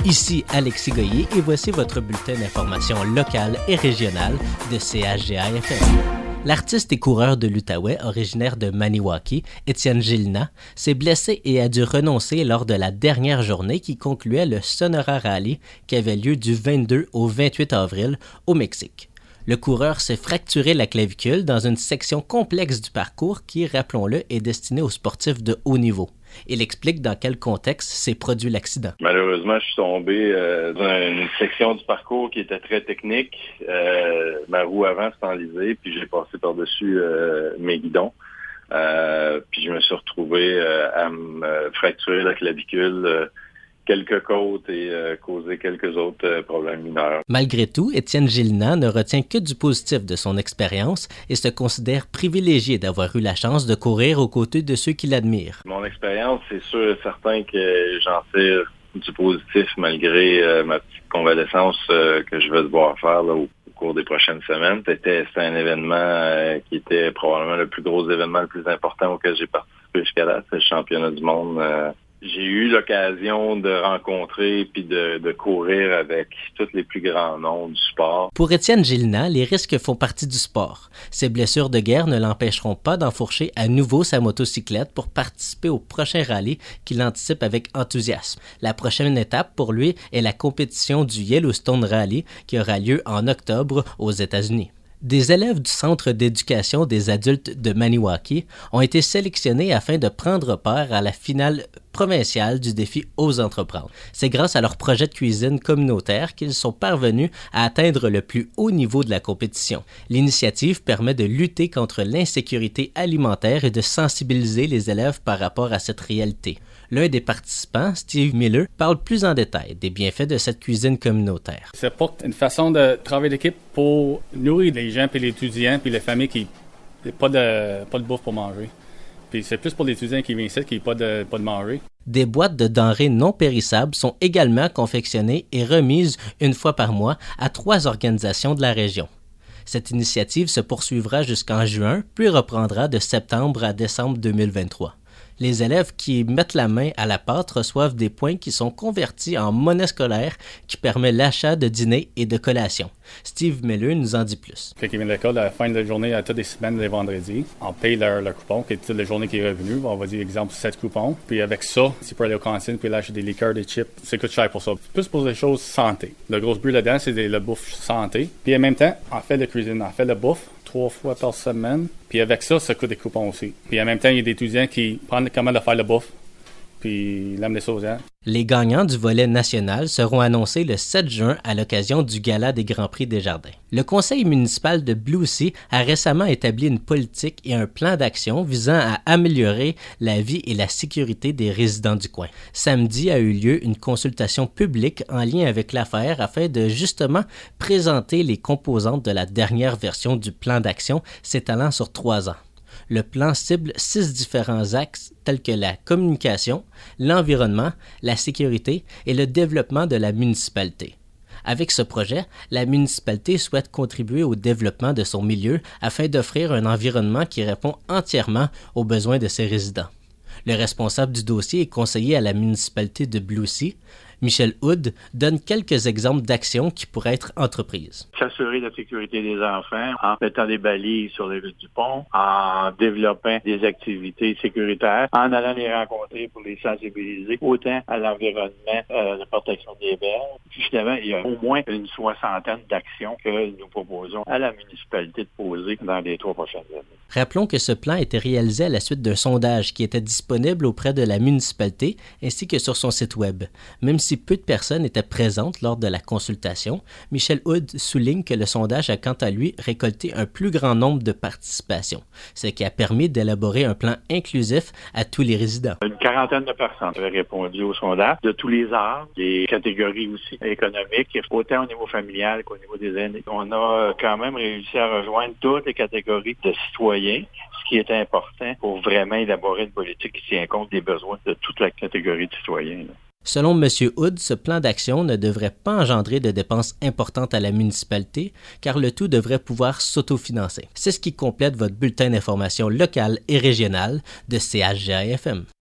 Ici Alexis Goyer et voici votre bulletin d'information locale et régionale de CHGA-FM. L'artiste et coureur de l'Outaouais, originaire de Maniwaki, Étienne Gélina, s'est blessé et a dû renoncer lors de la dernière journée qui concluait le Sonora Rally qui avait lieu du 22 au 28 avril au Mexique. Le coureur s'est fracturé la clavicule dans une section complexe du parcours qui, rappelons-le, est destinée aux sportifs de haut niveau. Il explique dans quel contexte s'est produit l'accident. Malheureusement, je suis tombé dans une section du parcours qui était très technique. Ma roue avant s'est enlisée, puis j'ai passé par-dessus mes guidons. Puis je me suis retrouvé à me fracturer la clavicule, quelques côtes et causer quelques autres problèmes mineurs. Malgré tout, Étienne Gélina ne retient que du positif de son expérience et se considère privilégié d'avoir eu la chance de courir aux côtés de ceux qui l'admirent. Mon expérience, c'est sûr et certain que j'en tire du positif malgré ma petite convalescence que je vais devoir faire là, au cours des prochaines semaines. C'était un événement qui était probablement le plus gros événement, le plus important auquel j'ai participé jusqu'à là, c'est le championnat du monde. J'ai eu l'occasion de rencontrer puis de courir avec tous les plus grands noms du sport. Pour Étienne Gélina, les risques font partie du sport. Ses blessures de guerre ne l'empêcheront pas d'enfourcher à nouveau sa motocyclette pour participer au prochain rallye qu'il anticipe avec enthousiasme. La prochaine étape pour lui est la compétition du Yellowstone Rally qui aura lieu en octobre aux États-Unis. Des élèves du Centre d'éducation des adultes de Maniwaki ont été sélectionnés afin de prendre part à la finale provinciale du défi Ose entreprendre. C'est grâce à leur projet de cuisine communautaire qu'ils sont parvenus à atteindre le plus haut niveau de la compétition. L'initiative permet de lutter contre l'insécurité alimentaire et de sensibiliser les élèves par rapport à cette réalité. L'un des participants, Steve Miller, parle plus en détail des bienfaits de cette cuisine communautaire. C'est pas une façon de travailler d'équipe pour nourrir les gens, puis les étudiants, puis les familles qui n'ont pas de bouffe pour manger. Puis c'est plus pour les étudiants qui viennent ici qui n'ont pas de manger. Des boîtes de denrées non périssables sont également confectionnées et remises une fois par mois à 3 organisations de la région. Cette initiative se poursuivra jusqu'en juin, puis reprendra de septembre à décembre 2023. Les élèves qui mettent la main à la pâte reçoivent des points qui sont convertis en monnaie scolaire qui permet l'achat de dîner et de collations. Steve Miller nous en dit plus. Quand ils viennent à l'école, à la fin de la journée, à toutes les semaines, les vendredis, on paye leur coupon, qui est toute la journée qui est revenue. On va dire, exemple, 7 coupons. Puis avec ça, c'est pour aller au cantine, puis acheter des liqueurs, des chips. Ça coûte cher pour ça. Plus pour les choses santé. Le gros but là-dedans, c'est la bouffe santé. Puis en même temps, on fait la cuisine, on fait la bouffe 3 fois par semaine. Puis avec ça, ça coûte des coupons aussi. Puis en même temps, il y a des étudiants qui prennent comment de faire la bouffe, puis l'amener ça aux gens. Les gagnants du volet national seront annoncés le 7 juin à l'occasion du Gala des Grands Prix des Jardins. Le conseil municipal de Blue Sea a récemment établi une politique et un plan d'action visant à améliorer la vie et la sécurité des résidents du coin. Samedi a eu lieu une consultation publique en lien avec l'affaire afin de justement présenter les composantes de la dernière version du plan d'action s'étalant sur 3 ans. Le plan cible 6 différents axes tels que la communication, l'environnement, la sécurité et le développement de la municipalité. Avec ce projet, la municipalité souhaite contribuer au développement de son milieu afin d'offrir un environnement qui répond entièrement aux besoins de ses résidents. Le responsable du dossier et conseiller à la municipalité de Blue Sea, Michel Hood, donne quelques exemples d'actions qui pourraient être entreprises. S'assurer la sécurité des enfants en mettant des balises sur les routes du pont, en développant des activités sécuritaires, en allant les rencontrer pour les sensibiliser, autant à l'environnement, la protection des berges. Justement, il y a au moins une 60aine d'actions que nous proposons à la municipalité de poser dans les 3 prochaines années. Rappelons que ce plan a été réalisé à la suite d'un sondage qui était disponible auprès de la municipalité ainsi que sur son site web. Même si peu de personnes étaient présentes lors de la consultation, Michel Hood souligne que le sondage a quant à lui récolté un plus grand nombre de participations, ce qui a permis d'élaborer un plan inclusif à tous les résidents. Une 40aine de personnes avaient répondu au sondage, de tous les âges, des catégories aussi économiques, autant au niveau familial qu'au niveau des aînés. On a quand même réussi à rejoindre toutes les catégories de citoyens, ce qui est important pour vraiment élaborer une politique qui tient compte des besoins de toute la catégorie de citoyens. Selon M. Hood, ce plan d'action ne devrait pas engendrer de dépenses importantes à la municipalité, car le tout devrait pouvoir s'autofinancer. C'est ce qui complète votre bulletin d'information locale et régionale de CHGA-FM.